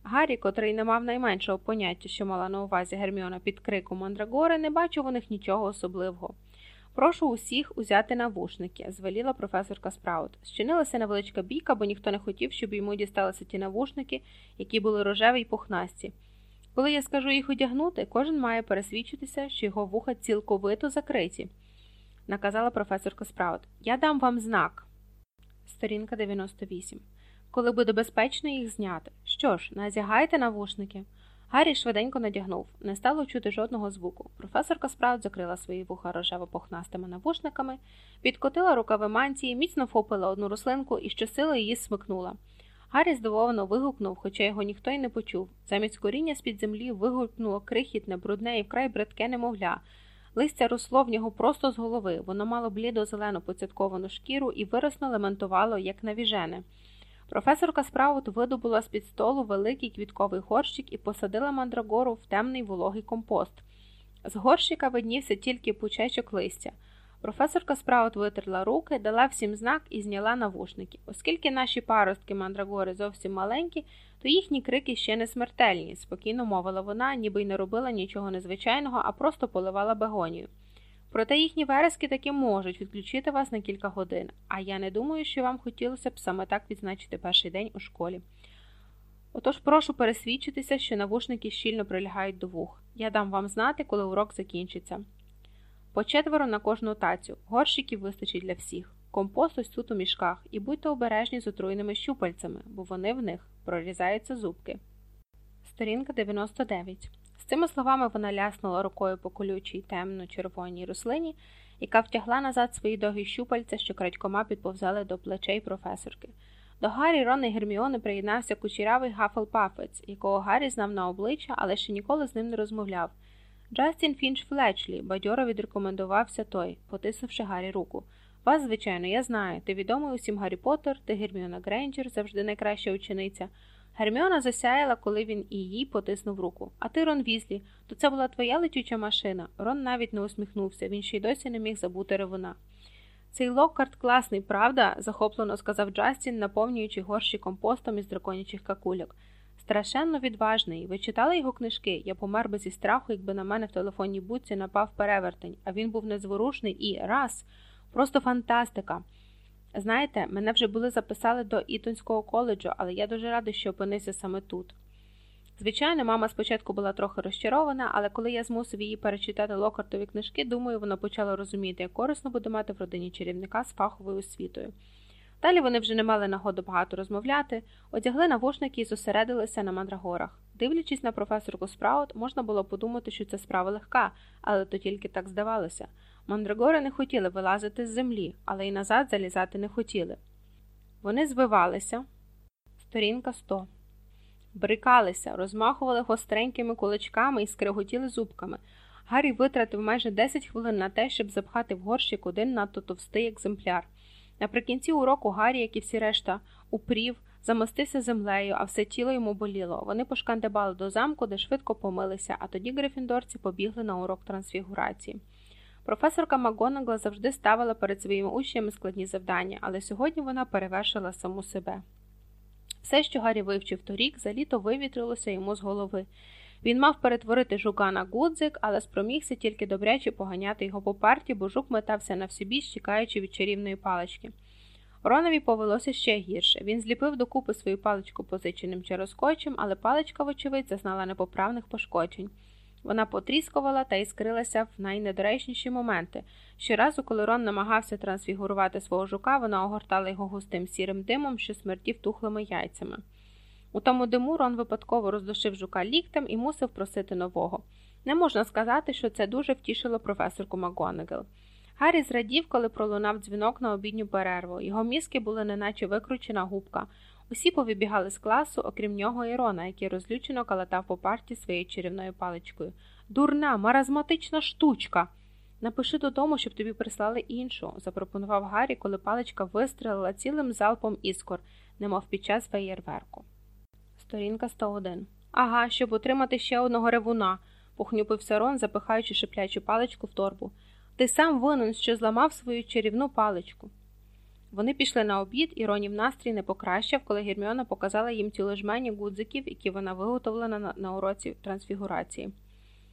Гаррі, котрий не мав найменшого поняття, що мала на увазі Герміона під криком Мандрагори, не бачив у них нічого особливого. «Прошу усіх узяти навушники», – звеліла професорка Спраут. Щинилася невеличка бійка, бо ніхто не хотів, щоб йому дісталися ті навушники, які були рожеві й пухнасті. «Коли я скажу їх одягнути, кожен має пересвідчитися, що його вуха цілковито закриті», – наказала професорка Спраут. «Я дам вам знак». Сторінка 98. «Коли буде безпечно їх зняти. Що ж, надягайте навушники». Гаррі швиденько надягнув. Не стало чути жодного звуку. Професорка Спраут закрила свої вуха рожево-пухнастими навушниками, підкотила рукави мантії, міцно вхопила одну рослинку і щосили її смикнула. Гаррі здивовано вигукнув, хоча його ніхто й не почув. Замість коріння з-під землі вигукнуло крихітне, брудне і вкрай бридке немовля. Листя росло в нього просто з голови. Воно мало блідо-зелену поцятковану шкіру і виросно лементувало, як навіжене. Професорка Спраут видобула з-під столу великий квітковий горщик і посадила мандрагору в темний вологий компост. З горщика виднівся тільки пучечок листя. Професорка Спраут витерла руки, дала всім знак і зняла навушники. Оскільки наші паростки мандрагори зовсім маленькі, то їхні крики ще не смертельні, спокійно мовила вона, ніби й не робила нічого незвичайного, а просто поливала бегонію. Проте їхні верески таки можуть відключити вас на кілька годин, а я не думаю, що вам хотілося б саме так відзначити перший день у школі. Отож прошу пересвідчитися, що навушники щільно прилягають до вух. Я дам вам знати, коли урок закінчиться. По 4 на кожну тацю. Горщиків вистачить для всіх. Компост ось тут у мішках. І будьте обережні з отруйними щупальцями, бо вони в них прорізаються зубки. Сторінка 99. З цими словами вона ляснула рукою по колючій темно-червоній рослині, яка втягла назад свої довгі щупальця, що крадькома підповзали до плечей професорки. До Гаррі, Рона і Герміони приєднався кучерявий Гаффлпафець, якого Гаррі знав на обличчя, але ще ніколи з ним не розмовляв. «Джастін Фінч Флечлі», – бадьоро відрекомендувався той, потиснувши Гаррі руку. «Вас, звичайно, я знаю. Ти відомий усім Гаррі Поттер, ти Герміона Грейнджер, завжди найкраща учениця». Герміона засяяла, коли він і їй потиснув руку. «А ти, Рон Візлі, то це була твоя летюча машина?» Рон навіть не усміхнувся, він ще й досі не міг забути ревуна. «Цей Локкарт класний, правда?» – захоплено сказав Джастін, наповнюючи горщі компостом із драконячих какульок. «Страшенно відважний. Ви читали його книжки? Я помер би зі страху, якби на мене в телефонній будці напав перевертень, а він був незворушний і раз. Просто фантастика. Знаєте, мене вже були записали до Ітонського коледжу, але я дуже радий, що опинився саме тут». Звичайно, мама спочатку була трохи розчарована, але коли я змусив її перечитати Локкартові книжки, думаю, вона почала розуміти, як корисно буде мати в родині чарівника з фаховою освітою. Далі вони вже не мали нагоди багато розмовляти, одягли навушники і зосередилися на мандрагорах. Дивлячись на професорку Спраут, можна було подумати, що це справа легка, але то тільки так здавалося. Мандрагори не хотіли вилазити з землі, але й назад залізати не хотіли. Вони звивалися. Сторінка 100. Брикалися, розмахували гостренькими кулачками і скреготіли зубками. Гаррі витратив майже 10 хвилин на те, щоб запхати в горщик один надто товстий екземпляр. Наприкінці уроку Гаррі, як і всі решта, упрів, замостився землею, а все тіло йому боліло. Вони пошкандибали до замку, де швидко помилися, а тоді грифіндорці побігли на урок трансфігурації. Професорка МакГонагал завжди ставила перед своїми учнями складні завдання, але сьогодні вона перевершила саму себе. Все, що Гаррі вивчив торік, за літо вивітрилося йому з голови. Він мав перетворити жука на гудзик, але спромігся тільки добряче поганяти його по парті, бо жук метався на всі біч, чекаючи від чарівної палички. Ронові повелося ще гірше. Він зліпив докупи свою паличку позиченим чароскотчем, але паличка, вочевидь, зазнала непоправних пошкоджень. Вона потріскувала та іскрилася в найнедоречніші моменти. Щоразу, коли Рон намагався трансфігурувати свого жука, вона огортала його густим сірим димом, що смердів тухлими яйцями. У тому диму Рон випадково роздушив жука ліктем і мусив просити нового. Не можна сказати, що це дуже втішило професорку МакГонагал. Гаррі зрадів, коли пролунав дзвінок на обідню перерву. Його мізки були неначе викручена губка. Усі повибігали з класу, окрім нього і Рона, який розлючено калатав по парті своєю чарівною паличкою. «Дурна, маразматична штучка!» «Напиши додому, щоб тобі прислали іншу», – запропонував Гаррі, коли паличка вистрелила цілим залпом іскор, немов під час феєрверку. Сторінка 101. «Ага, щоб отримати ще одного ревуна», – похнюпився Рон, запихаючи шиплячу паличку в торбу. «Ти сам винен, що зламав свою чарівну паличку». Вони пішли на обід, і Ронів настрій не покращав, коли Герміона показала їм цілу жменю гудзиків, які вона виготовлена на уроці трансфігурації.